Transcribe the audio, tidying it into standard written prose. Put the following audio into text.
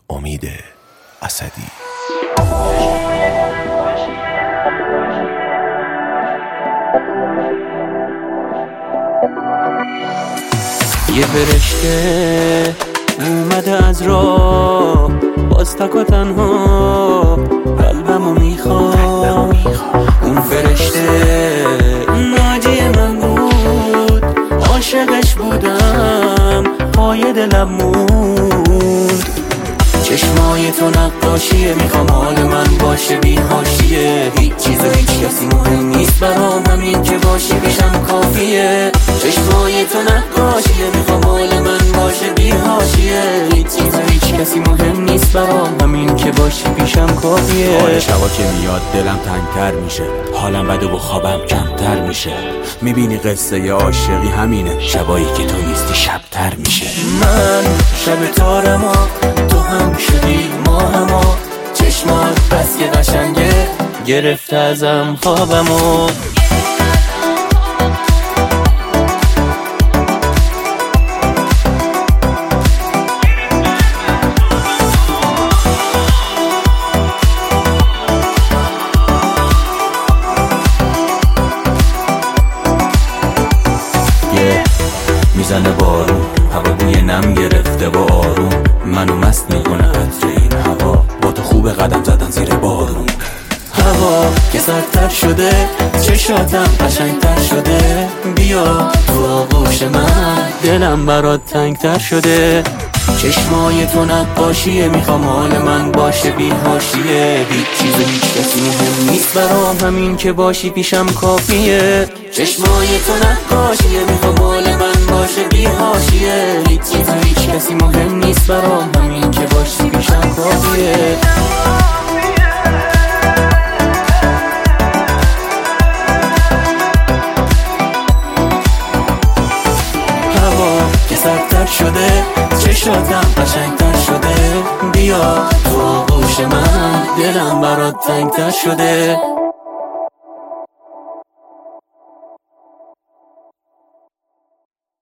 امید اسدی. یه فرشته اومده از راه، باز تک و تنها قلبمو میخواد. اون فرشته ناجی من بود، عاشقش بودم، پای دلم موند. چشمای تو نقاشیه، میخوام حال من باشه بی حاشیه. هیچ چیز و هیچ کسی مهم نیست برام، همین که باشی پیشم کافیه. چشمای تو نقاشیه، میخوام حال من باشه بی حاشیه. هیچ چیز و هیچ کسی مهم نیست برام، همین که باشی پیشم کافیه. حال شبا که میاد دلم تنگتر میشه، حالم بد و خوابم کمتر میشه. میبینی قصه عاشقی همینه، شبایی که تو نیستی شبتر میشه. من شب تارما، تو هم شدی ما هما. چشمات بس که قشنگه، گرفته ازم خوابمو. میزنه بارون، هوا بوی نم گرفته و آروم. منو مست میکنه عطر این هوا، با تو خوب قدم زدن زیر بارون. هوا که سردتر شده، چشاتم قشنگتر شده. بیا تو آغوش من، دلم برات تنگتر شده. چشمای تو نقاشیه، میخوام حال من باشه بی حاشیه. هیچ چیز و هیچ کسی مهم نیست برام، همین که باشی پیشم کافیه. چشمای تو نقاشیه، میخوام حال من باشه بی حاشیه. هیچ چیز و هیچ کسی مهم نیست برام، همین که باشی پیشم کافیه. سردتر شده، چشاتم قشنگتر شده. بیا تو آغوش من، دلم برات تنگتر شده.